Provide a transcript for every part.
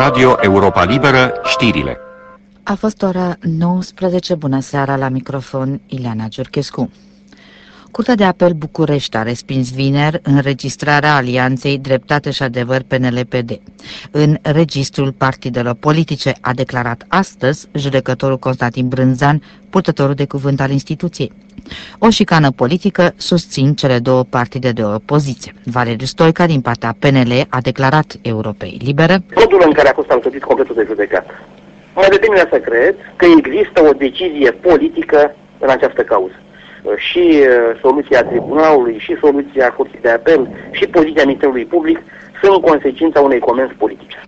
Radio Europa Liberă, știrile. A fost ora 19, bună seara, la microfon Ileana Giurchescu. Curtea de apel București a respins vineri înregistrarea alianței Dreptate și Adevăr PNL-PD în registrul partidelor politice, a declarat astăzi judecătorul Constantin Brânzan, purtătorul de cuvânt al instituției. O șicană politică susțin cele două partide de opoziție. Valeriu Stoica, din partea PNL, a declarat Europei Libere: modul în care a fost alcătuit completul de judecată mă determină să cred că există o decizie politică în această cauză. Și soluția tribunalului, și soluția Curții de Apel, și poziția Ministerului Public sunt consecința unei comenzi politice.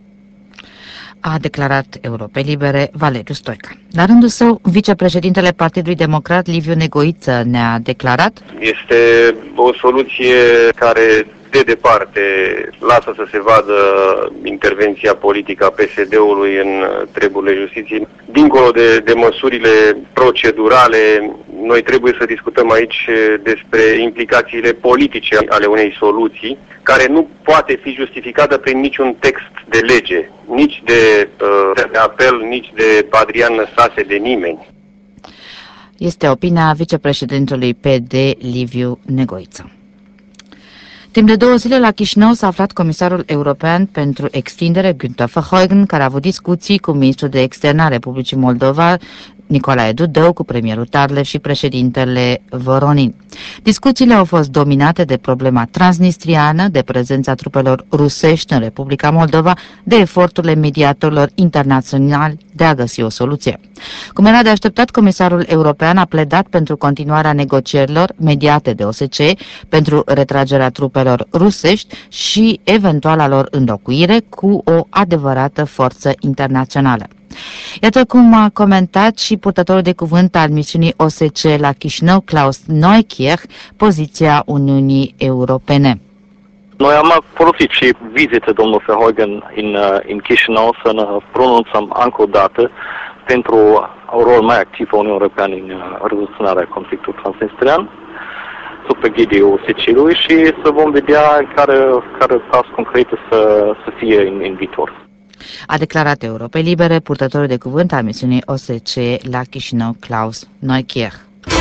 A declarat Europei Libere Valeriu Stoica. La rândul său, vicepreședintele Partidului Democrat Liviu Negoiță ne-a declarat: este o soluție care de departe lasă să se vadă intervenția politică a PSD-ului în treburile justiției. Dincolo de măsurile procedurale, noi trebuie să discutăm aici despre implicațiile politice ale unei soluții, care nu poate fi justificată prin niciun text de lege, nici de apel, nici de Adrian Năstase, de nimeni. Este opinia vicepreședintelui PD Liviu Negoiță. Timp de 2 zile la Chișinău s-a aflat comisarul european pentru extindere, Günther Verheugen, care a avut discuții cu ministrul de externe a Republicii Moldova, Nicolae Dudău, cu premierul Tarlev și președintele Voronin. Discuțiile au fost dominate de problema transnistriană, de prezența trupelor rusești în Republica Moldova, de eforturile mediatorilor internaționali de a găsi o soluție. Cum era de așteptat, comisarul european a pledat pentru continuarea negocierilor mediate de OSCE, pentru retragerea trupelor rusești și eventuala lor înlocuire cu o adevărată forță internațională. Iată cum a comentat și purtătorul de cuvânt al misiunii OSCE la Chișinău, Klaus Neukirch, poziția Uniunii Europene. Noi am folosit și vizite domnul Verheugen în Chișinău să ne pronunțăm încă o dată pentru un rol mai activ a Uniunii Europene în rezoluționarea conflictului transnistrian, sub egidii OSCE-ului, și să vom vedea care pas concrete să fie în viitor. A declarat Europei Libere purtătorul de cuvânt al misiunii OSCE la Chișinău, Klaus Neukirch.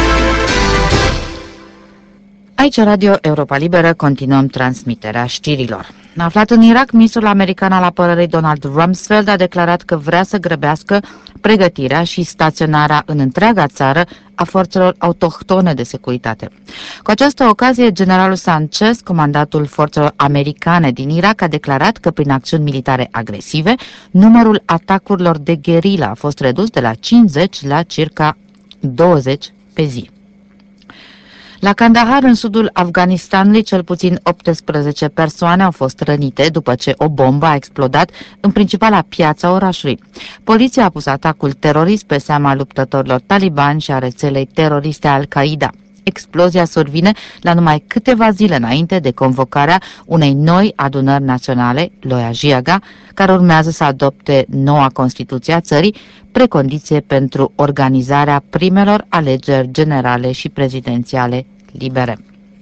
Aici, Radio Europa Liberă, continuăm transmiterea știrilor. Aflat în Irak, ministrul american al apărării Donald Rumsfeld a declarat că vrea să grăbească pregătirea și staționarea în întreaga țară a forțelor autohtone de securitate. Cu această ocazie, generalul Sanchez, comandatul forțelor americane din Irak, a declarat că prin acțiuni militare agresive, numărul atacurilor de gherilă a fost redus de la 50 la circa 20 pe zi. La Kandahar, în sudul Afganistanului, cel puțin 18 persoane au fost rănite după ce o bombă a explodat în principala piața orașului. Poliția a pus atacul terorist pe seama luptătorilor talibani și a rețelei teroriste Al-Qaeda. Explozia survine la numai câteva zile înainte de convocarea unei noi adunări naționale, Loya Jirga, care urmează să adopte noua Constituție a țării, precondiție pentru organizarea primelor alegeri generale și prezidențiale libere.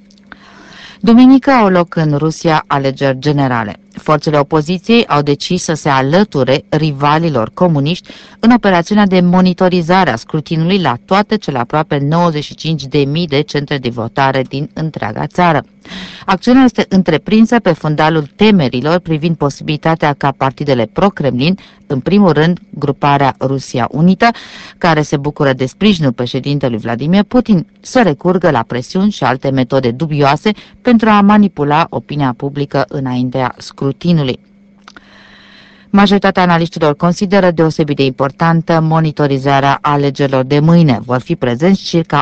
Duminică au loc în Rusia alegeri generale. Forțele opoziției au decis să se alăture rivalilor comuniști în operațiunea de monitorizare a scrutinului la toate cele aproape 95.000 de centre de votare din întreaga țară. Acțiunea este întreprinsă pe fundalul temerilor privind posibilitatea ca partidele pro-Kremlin, în primul rând gruparea Rusia Unită, care se bucură de sprijinul președintelui Vladimir Putin, să recurgă la presiuni și alte metode dubioase pentru a manipula opinia publică înaintea scrutinului. Majoritatea analiștilor consideră deosebit de importantă monitorizarea alegerilor de mâine. Vor fi prezenți circa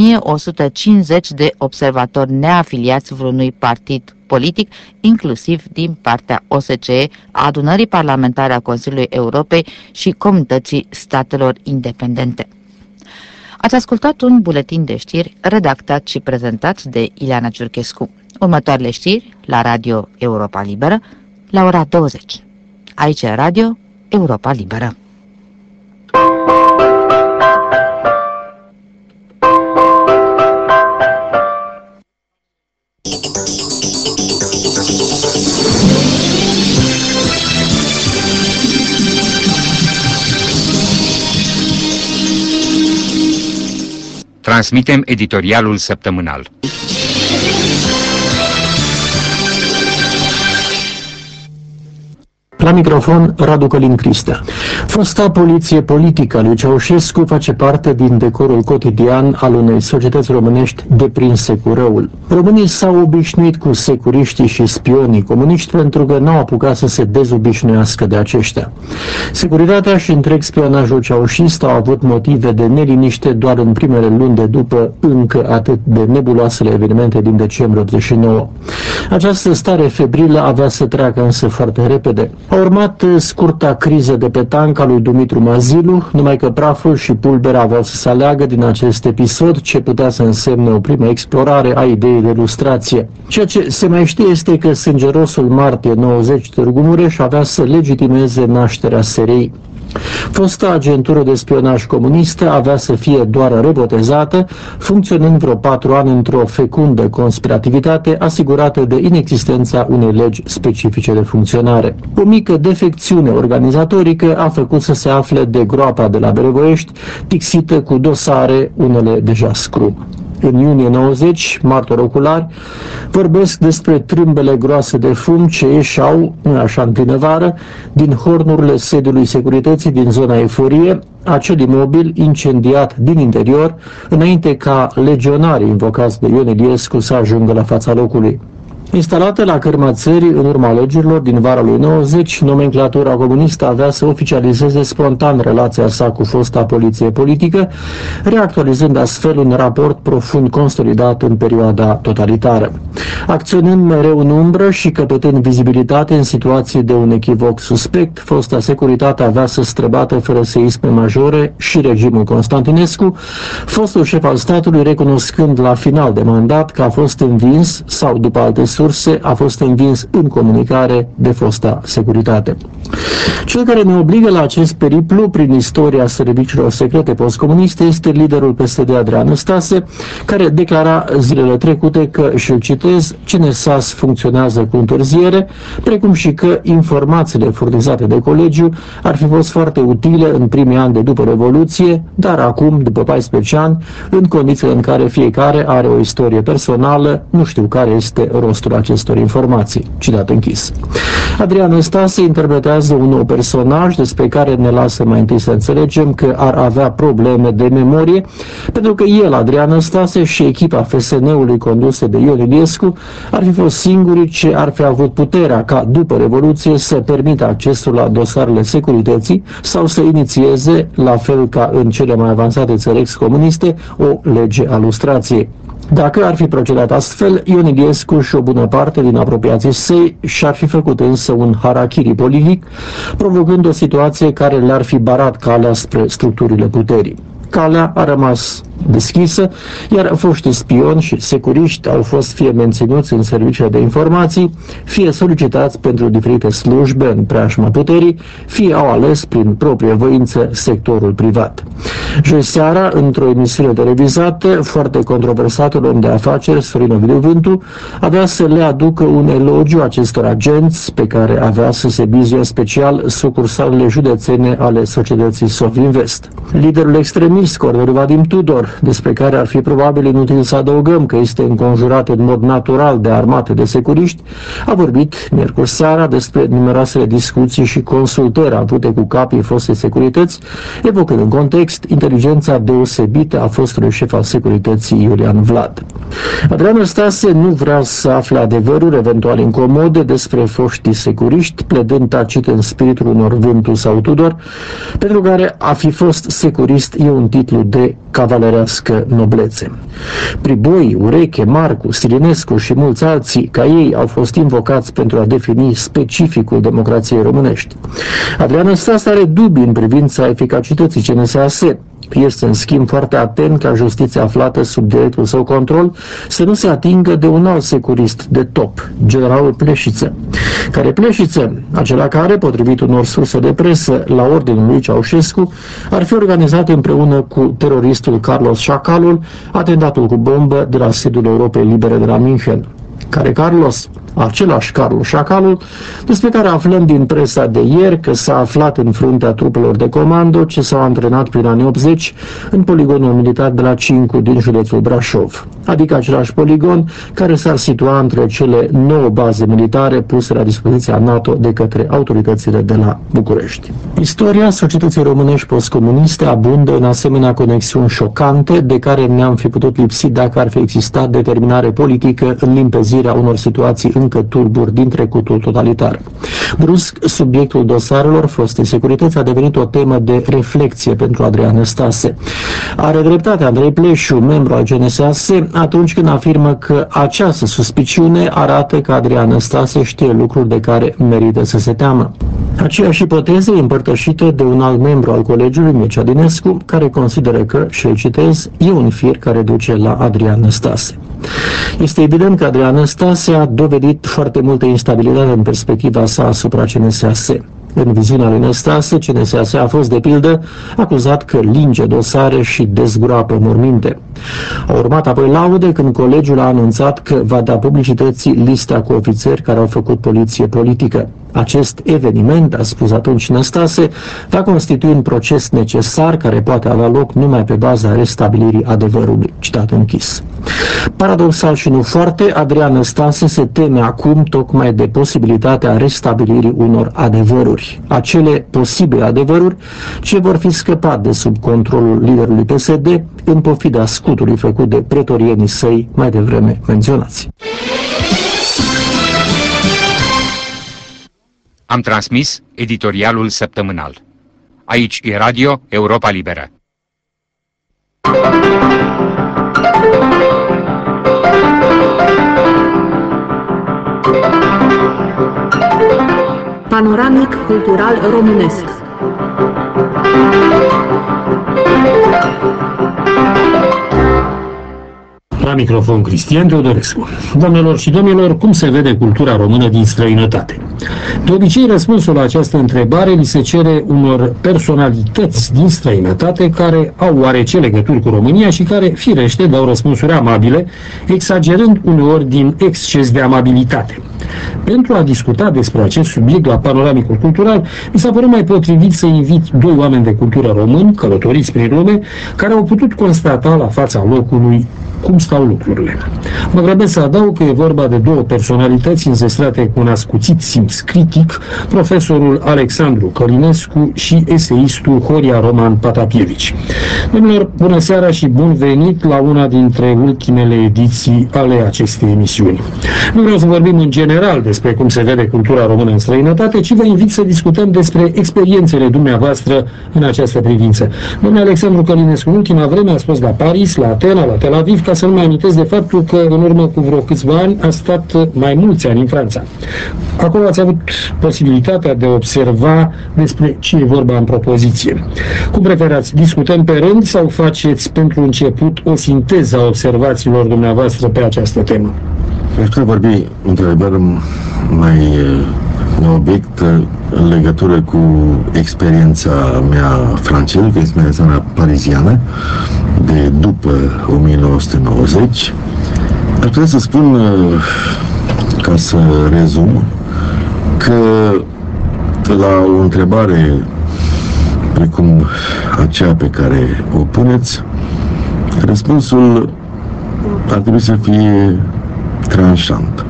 1150 de observatori neafiliați vreunui partid politic, inclusiv din partea OSCE, a Adunării Parlamentare a Consiliului Europei și Comunității Statelor Independente. Ați ascultat un buletin de știri redactat și prezentat de Ileana Giurchescu. Următoarele știri la Radio Europa Liberă la ora 20. Aici e Radio Europa Liberă. Transmitem editorialul săptămânal. La microfon, Radu Călin Cristea. Fosta poliție politică a lui Ceaușescu face parte din decorul cotidian al unei societăți românești deprinse cu răul. Românii s-au obișnuit cu securiștii și spionii comuniști pentru că n-au apucat să se dezobișnuiască de aceștia. Securitatea și întreg spionajul ceaușist au avut motive de neliniște doar în primele luni de după încă atât de nebuloasele evenimente din decembrie 89. Această stare febrilă avea să treacă însă foarte repede. A urmat scurta criză de pe tank a lui Dumitru Mazilu, numai că praful și pulberea aveau să se aleagă din acest episod ce putea să însemne o primă explorare a ideii de lustrație. Ceea ce se mai știe este că sângerosul martie 90 Târgu Mureș avea să legitimeze nașterea SRI. Fosta agentură de spionaj comunistă avea să fie doar rebotezată, funcționând vreo 4 ani într-o fecundă conspirativitate asigurată de inexistența unei legi specifice de funcționare. O mică defecțiune organizatorică a făcut să se afle de groapa de la Berevoiești, pixită cu dosare, unele deja scrum. În iunie 90, martori oculari vorbesc despre trâmbele groase de fum ce ieșeau, așa în primăvară, din hornurile sediului securității din zona Eforie, acel imobil incendiat din interior, înainte ca legionarii invocați de Ion Iliescu să ajungă la fața locului. Instalată la cârma țării în urma alegerilor din vara lui 90, nomenclatura comunistă avea să oficializeze spontan relația sa cu fosta poliție politică, reactualizând astfel un raport profund consolidat în perioada totalitară. Acționând mereu în umbră și căpătând vizibilitate în situații de un echivoc suspect, fosta securitate avea să străbată fără seisme majore și regimul Constantinescu, fostul șef al statului recunoscând la final de mandat că a fost învins, sau după alte surse, a fost învins în comunicare de fosta securitate. Cel care ne obligă la acest periplu prin istoria serviciilor secrete postcomuniste este liderul PSD Adrian Năstase, care declara zilele trecute că, și îl citez, CNSAS funcționează cu întârziere, precum și că informațiile furnizate de colegiu ar fi fost foarte utile în primii ani de după Revoluție, dar acum, după 14 ani, în condițiile în care fiecare are o istorie personală, nu știu care este rostul acestor informații. Citat închis. Adrian Năstase interpretează un nou personaj despre care ne lasă mai întâi să înțelegem că ar avea probleme de memorie, pentru că el, Adrian Năstase, și echipa FSN-ului condusă de Ion Iliescu ar fi fost singurii ce ar fi avut puterea ca după Revoluție să permită accesul la dosarele securității sau să inițieze, la fel ca în cele mai avansate țări ex-comuniste, o lege a lustrației. Dacă ar fi procedat astfel, Ion Iliescu și o bună parte din apropiații săi și-ar fi făcut însă un harakiri politic, provocând o situație care le-ar fi barat calea spre structurile puterii. Calea a rămas deschisă, iar foștii spioni și securiști au fost fie menținuți în serviciile de informații, fie solicitați pentru diferite slujbe în preajma puterii, fie au ales prin proprie voință sectorul privat. Joi seara, într-o emisiune televizată, foarte controversatul om de afaceri, Sorin Ovidiu Vântu, avea să le aducă un elogiu acestor agenți pe care avea să se bizuie special sucursalele județene ale societății Sofinvest. Liderul extremist, Corneliu Vadim Tudor, despre care ar fi probabil inutil să adăugăm că este înconjurat în mod natural de armate de securiști, a vorbit miercuri seara despre numeroasele discuții și consultări avute cu capii fostei securități, evocând în context inteligența deosebită a fostului șef al securității Iulian Vlad. Adrian Năstase nu vrea să afle adevăruri eventual incomode despre foștii securiști, pledând tacit în spiritul unor Vântu sau Tudor, pentru care a fi fost securist e un titlu de cavalerească noblețe. Priboi, Ureche, Marcu, Silinescu și mulți alții ca ei au fost invocați pentru a defini specificul democrației românești. Adrian Năstase are dubii în privința eficacității CNSAS. Este în schimb foarte atent ca justiția aflată sub directul său control să nu se atingă de un alt securist de top, generalul Pleșiță. Care Pleșiță? Acela care, potrivit unor surse de presă, la ordinul lui Ceaușescu, ar fi organizat împreună cu teroristul Carlos Șacalul atentatul cu bombă de la sediul Europei Libere de la München. Care Carlos? același Carlo Șacalul, despre care aflăm din presa de ieri că s-a aflat în fruntea trupelor de comando ce s-au antrenat prin anii 80 în poligonul militar de la Cincu din județul Brașov, adică același poligon care s-ar situa între cele 9 baze militare puse la dispoziția NATO de către autoritățile de la București. Istoria societății românești postcomuniste abundă în asemenea conexiuni șocante de care ne-am fi putut lipsi dacă ar fi existat determinare politică în limpezirea unor situații încă tulburi din trecutul totalitar. Brusc, subiectul dosarelor foste securități a devenit o temă de reflexie pentru Adrian Năstase. Are dreptate Andrei Pleșu, membru al GNSAS, atunci când afirmă că această suspiciune arată că Adrian Năstase știe lucruri de care merită să se teamă. Aceeași ipoteză e împărtășită de un alt membru al colegiului, Mircea Dinescu, care consideră că, și îl citez, e un fir care duce la Adrian Năstase. Este evident că Adrian Năstase a dovedit foarte multă instabilitate în perspectiva sa asupra CNSAS. În viziunea lui Năstase, CNSAS a fost, de pildă, acuzat că linge dosare și dezgroapă morminte. A urmat apoi laude când colegiul a anunțat că va da publicității lista cu ofițeri care au făcut poliție politică. Acest eveniment, a spus atunci Năstase, va constitui un proces necesar care poate avea loc numai pe baza restabilirii adevărului. Citat închis. Paradoxal și nu foarte, Adrian Năstase se teme acum tocmai de posibilitatea restabilirii unor adevăruri. Acele posibile adevăruri ce vor fi scăpat de sub controlul liderului PSD în pofida scutului făcut de pretorienii săi mai devreme menționați. Am transmis editorialul săptămânal. Aici e Radio Europa Liberă. Panoramic cultural românesc. La microfon Cristian Teodorescu. Doamnelor și domnilor, cum se vede cultura română din străinătate? De obicei, răspunsul la această întrebare li se cere unor personalități din străinătate care au oarece legături cu România și care, firește, dau răspunsuri amabile, exagerând uneori din exces de amabilitate. Pentru a discuta despre acest subiect la Panoramicul Cultural, mi s-a părut mai potrivit să invit 2 oameni de cultură români, călătoriți prin lume, care au putut constata la fața locului cum stau lucrurile. Mă grăbesc să adaug că e vorba de 2 personalități înzestrate cu un ascuțit simț critic, profesorul Alexandru Călinescu și eseistul Horia Roman Patapievici. Domnilor, bună seara și bun venit la una dintre ultimele ediții ale acestei emisiuni. Nu vreau să vorbim în general despre cum se vede cultura română în străinătate, ci vă invit să discutăm despre experiențele dumneavoastră în această privință. Domnul Alexandru Călinescu, în ultima vreme a fost la Paris, la Atena, la Tel Aviv, ca să nu mai amintesc de faptul că în urmă cu vreo câțiva ani a stat mai mulți ani în Franța. Acolo ați avut posibilitatea de a observa despre ce e vorba în propoziție. Cum preferați, discutăm pe rând sau faceți pentru început o sinteză a observațiilor dumneavoastră pe această temă? Aș putea vorbi, într-adevăr, mai obiect în legătură cu experiența mea franceză, cu experiența mea pariziană, de după 1990. Aș putea să spun, ca să rezum, că la o întrebare precum aceea pe care o puneți, răspunsul ar trebui să fie tranșant.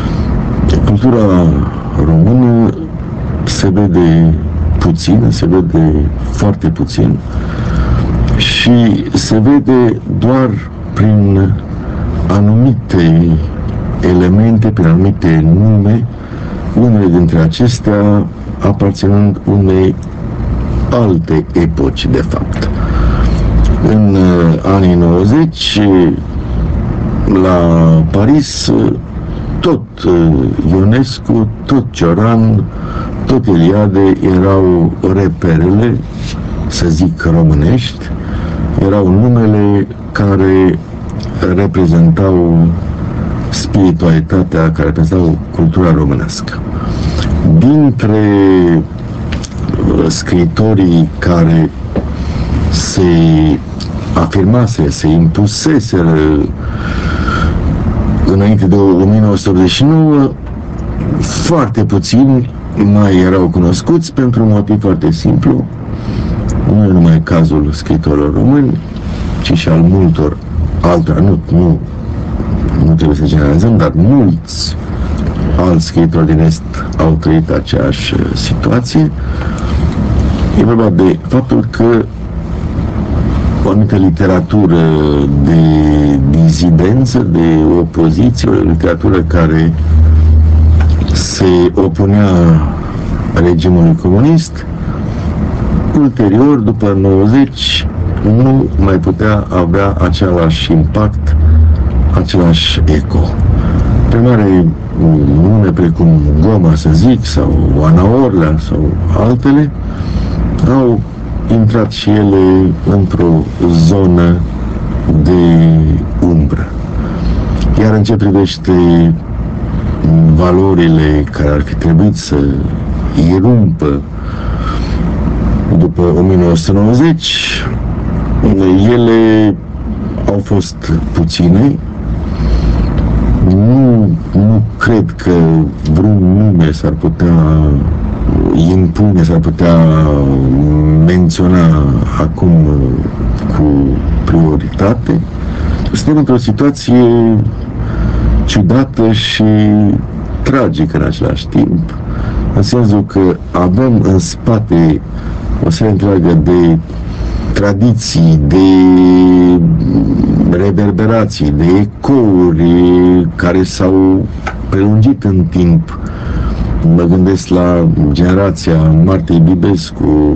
Cultura română se vede puțin, se vede foarte puțin și se vede doar prin anumite elemente, prin anumite nume, unele dintre acestea aparținând unei alte epoci, de fapt. În anii 90, la Paris, tot Ionescu, tot Cioran, tot Eliade erau reperele, să zic românești, erau numele care reprezentau spiritualitatea, care reprezentau cultura românească. Dintre scriitorii care se afirmase, se impuseseră înainte de 1989, Foarte puțini mai erau cunoscuți pentru un motiv foarte simplu. Nu e numai cazul scriitorilor români, ci și al multor altora, nu trebuie să generalizăm, dar mulți alți scriitori din Est au trăit aceeași situație. E vorba de faptul că o anumită literatură de dizidență, de opoziție, o literatură care se opunea regimului comunist, ulterior, după 90, nu mai putea avea același impact, același eco. Pe mare, nume precum Goma, să zic, sau Oana Orlea, sau altele, au intrat și ele într-o zonă de umbră. Iar în ce privește valorile care ar fi trebuit să irumpă după 1990, ele au fost puține. Nu cred că vreun nume s-ar putea impune, s-ar putea menționa acum cu prioritate. Suntem într-o situație ciudată și tragică în același timp, în sensul că avem în spate o serie întreagă de tradiții, de reverberații, de ecouri care s-au prelungit în timp. Mă gândesc la generația Martei Bibescu,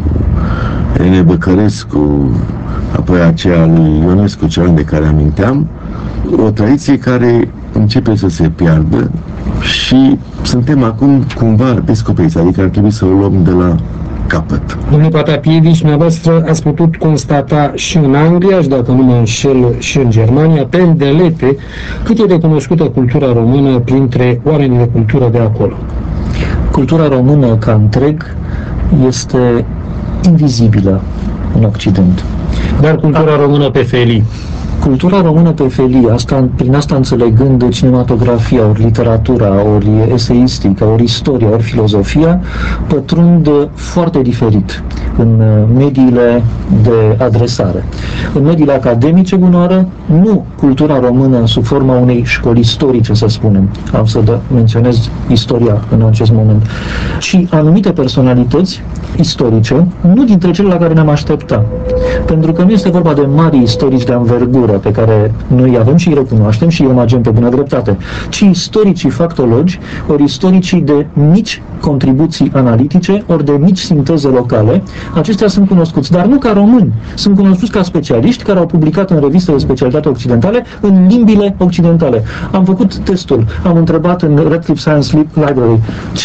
Irene Băcărescu, apoi aceea lui Ionescu Cioran de care aminteam, o tradiție care începe să se piardă și suntem acum cumva descoperiți, adică ar trebui să o luăm de la capăt. Domnule Patapievici, dumneavoastră ați putut constata și în Anglia, și dacă nu mă înșel și în Germania, pe îndelete, cât e de cunoscută cultura română printre oamenii de cultură de acolo. Cultura română ca întreg este invizibilă în Occident. Dar cultura română pe felii. Cultura română pe felii, prin asta înțelegând cinematografia, ori literatura, ori eseistica, ori istoria, ori filozofia, pătrund foarte diferit în mediile de adresare. În mediile academice, bunoară, nu cultura română sub forma unei școli istorice, să spunem, am să menționez istoria în acest moment, ci anumite personalități istorice, nu dintre cele la care ne-am aștepta. Pentru că nu este vorba de mari istorici de anvergură pe care noi avem și îi recunoaștem și îi omagem pe bună dreptate, ci istoricii factologi, ori istoricii de mici contribuții analitice, ori de mici sinteze locale. Aceștia sunt cunoscuți, dar nu ca români. Sunt cunoscuți ca specialiști care au publicat în reviste de specialitate occidentale în limbile occidentale. Am făcut testul, am întrebat în Radcliffe Science Library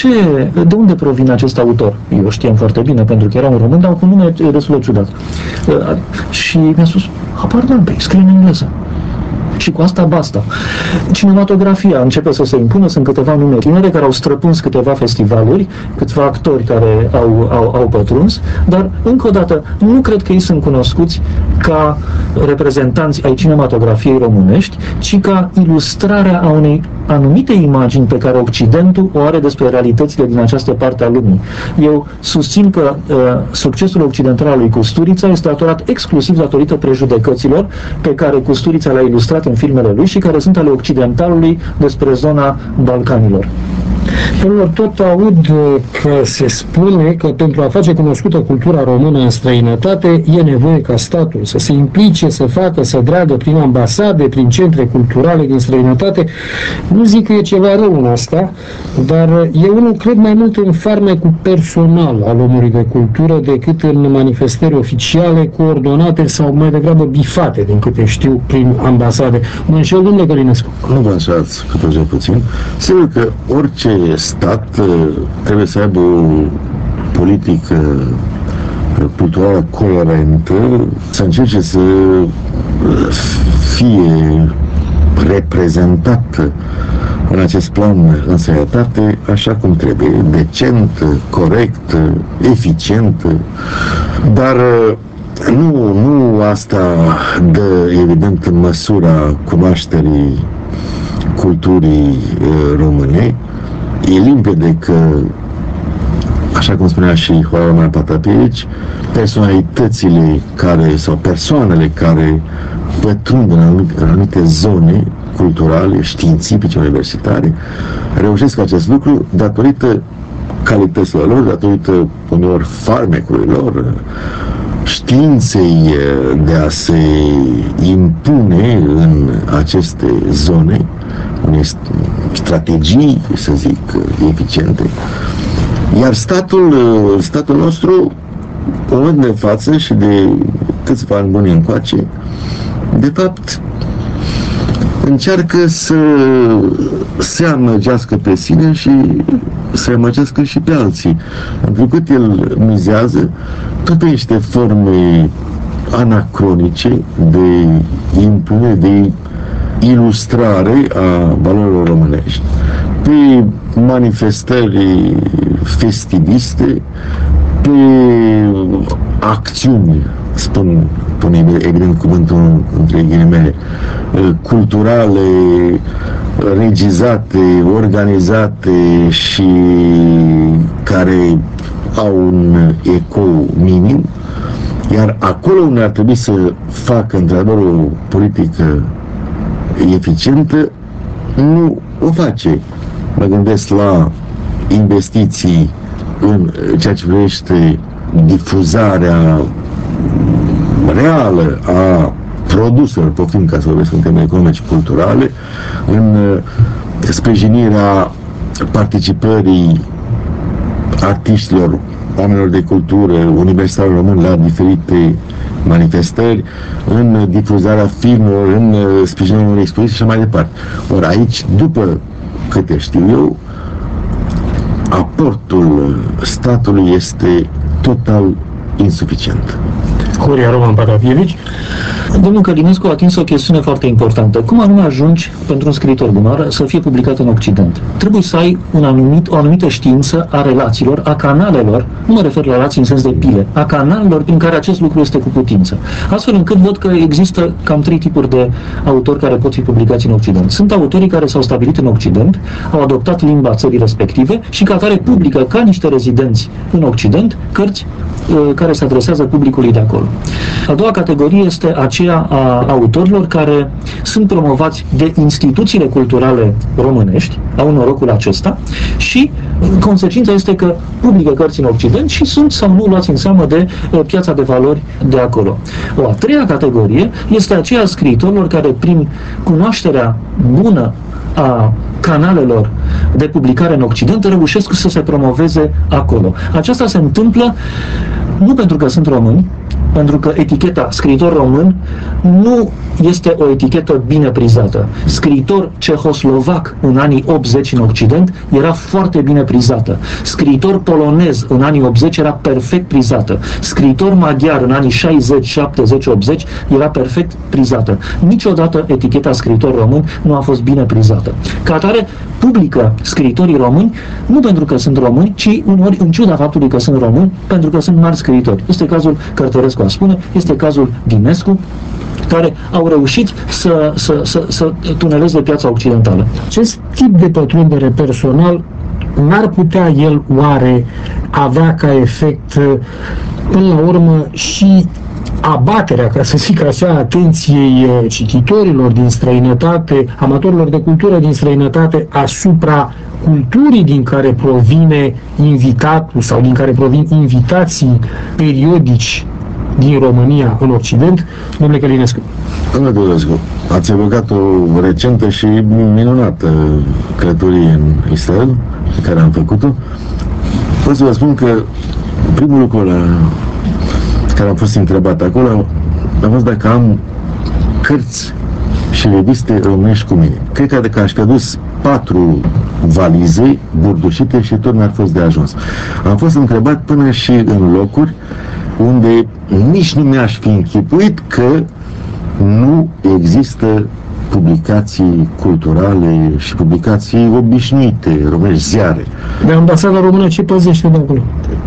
de unde provine acest autor. Eu știam foarte bine, pentru că era un român, dar cu nume destul de ciudat. Și mi-a spus, pardon, scrie în engleză. Și cu asta basta. Cinematografia începe să se impună, sunt câteva nume tinere care au străpuns câteva festivaluri, câțiva actori care au pătruns, dar, încă o dată, nu cred că ei sunt cunoscuți ca reprezentanți ai cinematografiei românești, ci ca ilustrarea a unei anumite imagini pe care Occidentul o are despre realitățile din această parte a lumii. Eu susțin că succesul occidental al lui Kusturița este datorat exclusiv datorită prejudecăților pe care Kusturița le-a ilustrat în filmele lui și care sunt ale occidentalului despre zona Balcanilor. Domnilor, tot aud că se spune că pentru a face cunoscută cultura română în străinătate e nevoie ca statul să se implice, să facă, să dragă prin ambasade, prin centre culturale din străinătate. Nu zic că e ceva rău în asta, dar eu nu cred mai mult în farmecul personal al omului de cultură decât în manifestări oficiale, coordonate sau mai degrabă bifate, din câte știu, prin ambasade. Mă înșel, domnule Călinescu? Nu vă înșelați, cât o puțin. Sigur că orice stat trebuie să aibă o politică culturală coerentă, să încerce să fie reprezentată în acest plan în sănătate așa cum trebuie, decent, corect, eficient, dar nu asta dă evident în măsura cunoașterii culturii române. e limpede că, așa cum spunea și Horia Patapievici, personalitățile care, sau persoanele care pătrund în anumite zone culturale, științifice, universitare, reușesc acest lucru datorită calităților lor, datorită uneori farmecurilor, științei de a se impune în aceste zone, unei strategii, să zic, eficiente. Iar statul nostru, în momentul de față și de câțiva ani buni încoace, de fapt, încearcă să se amăgească pe sine și să amăgească și pe alții. Pentru că el mizează tot pe niște forme anacronice de impunere, de ilustrare a valorilor românești, pe manifestări festiviste, pe acțiuni, spun evident cuvântul între ghilimele, culturale, regizate, organizate și care au un ecou minim, iar acolo unde ar trebui să facă într-adevăr o politică eficientă, nu o face. Mă gândesc la investiții în ceea ce privește difuzarea reală a produselor, poftim ca să vorbesc în termeni economici culturale, în sprijinirea participării artiștilor, oamenilor de cultură, universitarilor români la diferite manifestări, în difuzarea filmelor, în sprijinirea unor expoziții și mai departe. Ori aici, după câte știu eu, aportul statului este total insuficient. Horia Roman Patapievici. Domnul Călinescu a atins o chestiune foarte importantă. Cum anume ajungi pentru un scriitor bunoară să fie publicat în Occident? Trebuie să ai o anumită știință a relațiilor, a canalelor, nu mă refer la relații în sens de pile, a canalelor prin care acest lucru este cu putință. Astfel încât văd că există cam 3 tipuri de autori care pot fi publicați în Occident. Sunt autorii care s-au stabilit în Occident, au adoptat limba țării respective și ca atare publică ca niște rezidenți în Occident cărți care se adresează publicului de acolo. A doua categorie este aceea a autorilor care sunt promovați de instituțiile culturale românești, au norocul acesta și consecința este că publică cărți în Occident și sunt sau nu luați în seamă de piața de valori de acolo. O a treia categorie este aceea a scriitorilor care prin cunoașterea bună a canalelor de publicare în Occident reușesc să se promoveze acolo. Aceasta se întâmplă nu pentru că sunt români, pentru că eticheta scriitor român nu este o etichetă bine prizată. Scriitor cehoslovac în anii 80 în Occident era foarte bine prizată. Scriitor polonez în anii 80 era perfect prizată. Scriitor maghiar în anii 60, 70, 80 era perfect prizată. Niciodată eticheta scriitor român nu a fost bine prizată. Ca atare, publică scriitorii români nu pentru că sunt români, ci uneori în ciuda faptului că sunt români, pentru că sunt mari scriitori. Este cazul Cărtărescu, a spune, este cazul Dinescu, care au reușit să tuneleze piața occidentală. Acest tip de pătrundere personal n-ar putea el oare avea ca efect până la urmă și abaterea, ca să zic așa, atenției cititorilor din străinătate, amatorilor de cultură din străinătate asupra culturii din care provine invitatul sau din care provin invitații periodici din România în Occident? Domnule Călinescu. Domnule Călinescu, ați evocat o recentă și minunată călătorie în Israel, pe care am făcut-o. Pot să vă spun că primul lucru care am fost întrebat acolo a fost dacă am cărți și reviste românești cu mine. Cred că aș fi adus 4 valize burdușite și tot n-ar fost de ajuns. Am fost întrebat până și în locuri unde nici nu mi-aș fi închipuit că nu există publicații culturale și publicații obișnuite, românești, ziare. De ambasada română ce păzește de acolo?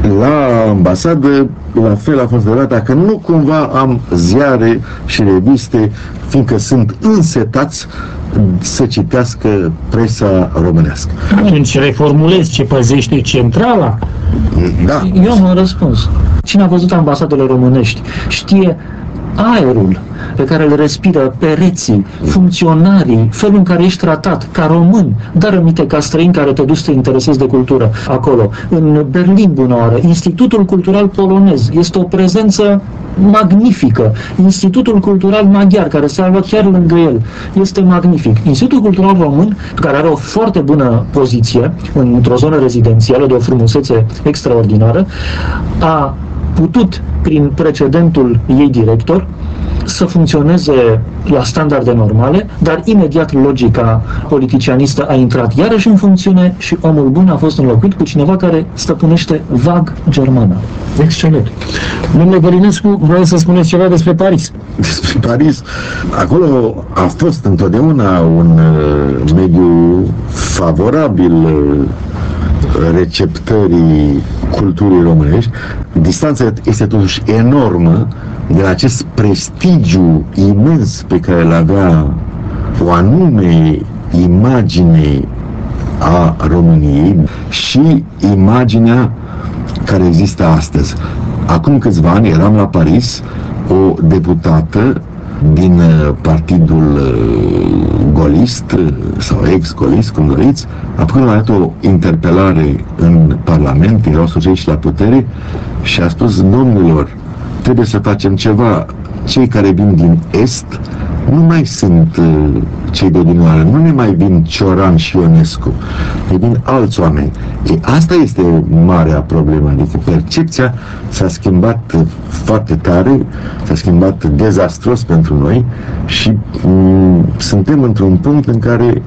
la ambasadă, la fel a fost de dacă nu cumva am ziare și reviste, fiindcă sunt însetați să citească presa românească. Atunci reformulez ce păzește centrala? Da. Eu am un răspuns. Cine a văzut ambasadele românești știe aerul pe care îl respiră pereții, funcționarii, felul în care ești tratat ca român, dar rămite ca străin care te duci să te interesezi de cultură acolo. În Berlin, bună oară, Institutul Cultural Polonez este o prezență magnifică. Institutul Cultural Maghiar, care se află chiar lângă el, este magnific. Institutul Cultural Român, care are o foarte bună poziție într-o zonă rezidențială de o frumusețe extraordinară, a putut, prin precedentul ei director, să funcționeze la standarde normale, dar imediat logica politicianistă a intrat iarăși în funcțiune și omul bun a fost înlocuit cu cineva care stăpânește vag germana. Excelent. Domnule Călinescu, vreau să spuneți ceva despre Paris. Despre Paris, acolo a fost întotdeauna un mediu favorabil receptării culturii românești. Distanța este totuși enormă de la acest prestigiu imens pe care îl avea o anume imagine a României și imaginea care există astăzi. Acum câțiva ani eram la Paris, o deputată din partidul golist sau ex-golist, cum doriți, apoi a dat o interpelare în Parlament, erau socialiști la putere și a spus: domnilor, trebuie să facem ceva. Cei care vin din Est nu mai sunt cei de odinioară, nu ne mai vin Cioran și Ionescu, ne vin alți oameni. Asta este marea problemă, adică percepția s-a schimbat foarte tare, s-a schimbat dezastruos pentru noi și suntem într-un punct în care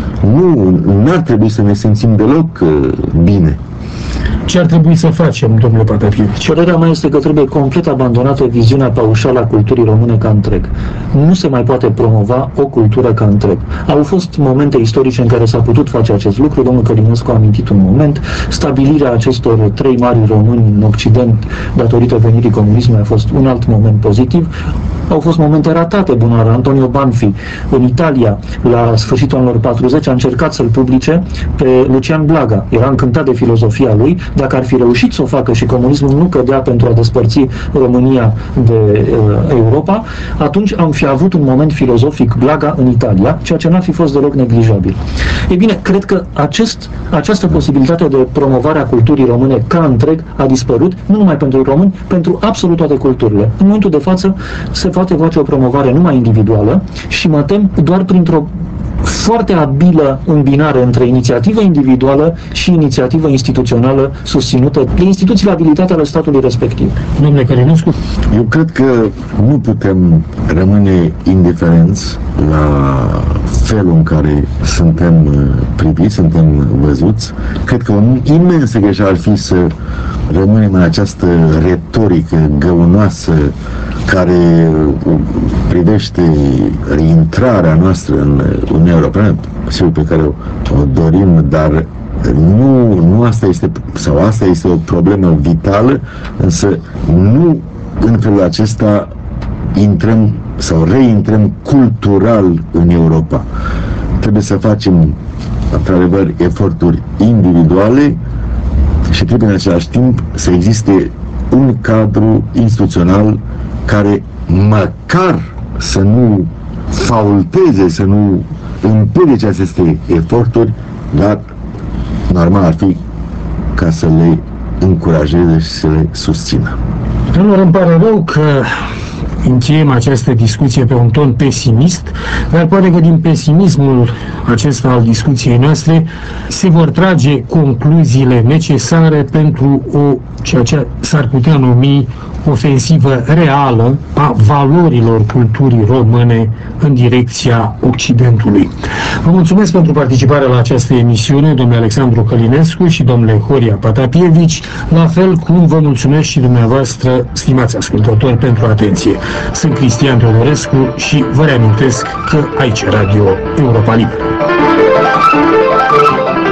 nu ar trebui să ne simțim deloc bine. Ce ar trebui să facem, domnule Patapievici? Părerea mea este că trebuie complet abandonată viziunea paușală a culturii române ca întreg. Nu se mai poate promova o cultură ca întreg. Au fost momente istorice în care s-a putut face acest lucru, domnul Călinescu a amintit un moment, stabilirea acestor 3 mari români în Occident datorită venirii comunismului a fost un alt moment pozitiv. Au fost momente ratate, bunoară. Antonio Banfi, în Italia, la sfârșitul anilor 40, a încercat să-l publice pe Lucian Blaga. Era încântat de filozofia lui. Dacă ar fi reușit să o facă și comunismul nu cădea pentru a despărți România de Europa, atunci am fi avut un moment filozofic Blaga în Italia, ceea ce n-ar fi fost deloc neglijabil. Ei bine, cred că această posibilitate de promovare a culturii române ca întreg a dispărut, nu numai pentru români, pentru absolut toate culturile. În momentul de față se poate face o promovare numai individuală și mă tem doar printr-o foarte abilă îmbinare între inițiativă individuală și inițiativă instituțională susținută de instituțiile abilitate ale statului respectiv. Domnule Călinescu? Eu cred că nu putem rămâne indiferenți la felul în care suntem priviți, suntem văzuți. Cred că o imensă greșeală ar fi să rămânem în această retorică găunoasă care privește intrarea noastră în Uniunea Europeană, sigur pe care o dorim, dar nu asta este, sau asta este o problemă vitală, însă nu în felul acesta intrăm sau reintrăm cultural în Europa. Trebuie să facem, într-adevăr, eforturi individuale și trebuie în același timp să existe un cadru instituțional care măcar să nu faulteze, să nu împiedice aceste eforturi, dar normal ar fi ca să le încurajeze și să le susțină. Domnilor, îmi pare rău că încheiem această discuție pe un ton pesimist, dar poate că din pesimismul acesta al discuției noastre se vor trage concluziile necesare pentru ceea ce s-ar putea numi ofensivă reală a valorilor culturii române în direcția Occidentului. Vă mulțumesc pentru participarea la această emisiune, domnule Alexandru Călinescu și domnule Horia Patapievici, la fel cum vă mulțumesc și dumneavoastră, stimați ascultători, pentru atenție. Sunt Cristian Teodorescu și vă reamintesc că aici Radio Europa Liberă.